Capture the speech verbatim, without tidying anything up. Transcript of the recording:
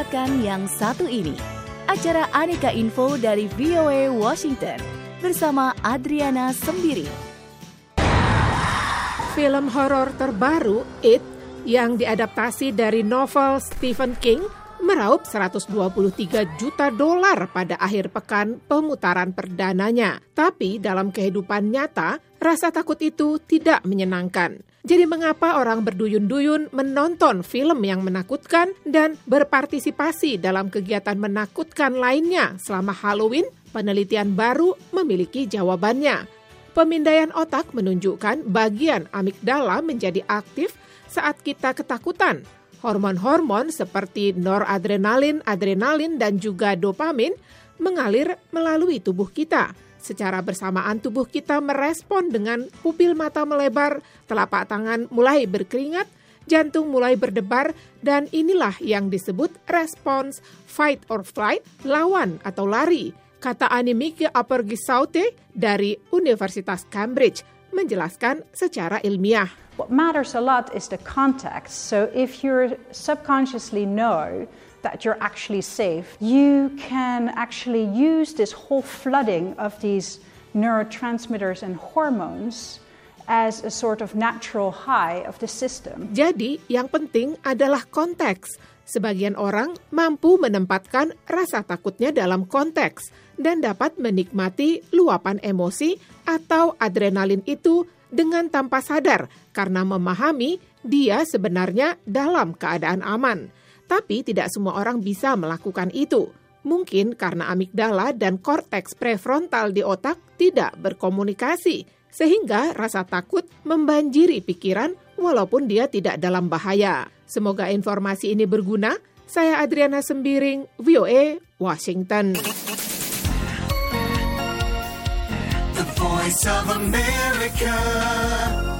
dengarkan yang satu ini. Acara Aneka Info dari V O A Washington bersama Adriana Sembiring. Film horor terbaru It yang diadaptasi dari novel Stephen King meraup seratus dua puluh tiga juta dolar pada akhir pekan pemutaran perdananya. Tapi dalam kehidupan nyata, rasa takut itu tidak menyenangkan. Jadi mengapa orang berduyun-duyun menonton film yang menakutkan dan berpartisipasi dalam kegiatan menakutkan lainnya selama Halloween? Penelitian baru memiliki jawabannya. Pemindaian otak menunjukkan bagian amigdala menjadi aktif saat kita ketakutan. Hormon-hormon seperti noradrenalin, adrenalin, dan juga dopamin mengalir melalui tubuh kita. Secara bersamaan tubuh kita merespon dengan pupil mata melebar, telapak tangan mulai berkeringat, jantung mulai berdebar, dan inilah yang disebut respons fight or flight, lawan atau lari. Kata Annemieke Appergesaute dari Universitas Cambridge menjelaskan secara ilmiah. What matters a lot is the context. So if you subconsciously know that you're actually safe, you can actually use this whole flooding of these neurotransmitters and hormones as a sort of natural high of the system. Jadi, yang penting adalah konteks. Sebagian orang mampu menempatkan rasa takutnya dalam konteks dan dapat menikmati luapan emosi atau adrenalin itu dengan tanpa sadar karena memahami dia sebenarnya dalam keadaan aman. Tapi tidak semua orang bisa melakukan itu. Mungkin karena amigdala dan korteks prefrontal di otak tidak berkomunikasi, sehingga rasa takut membanjiri pikiran walaupun dia tidak dalam bahaya. Semoga informasi ini berguna. Saya Adriana Sembiring, V O A, Washington. The Voice of America.